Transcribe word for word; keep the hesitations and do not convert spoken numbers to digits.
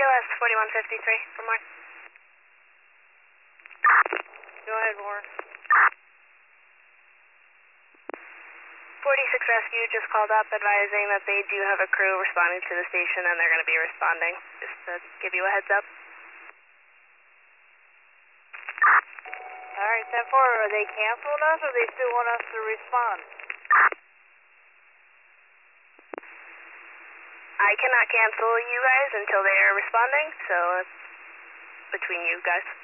O S forty-one fifty-three for more. Go ahead, Warren. forty-six Rescue just called up advising that they do have a crew responding to the station and they're going to be responding, just to give you a heads up. Alright, ten four, are they canceling us or they still want us to respond? I cannot cancel you guys until they are responding, so it's between you guys.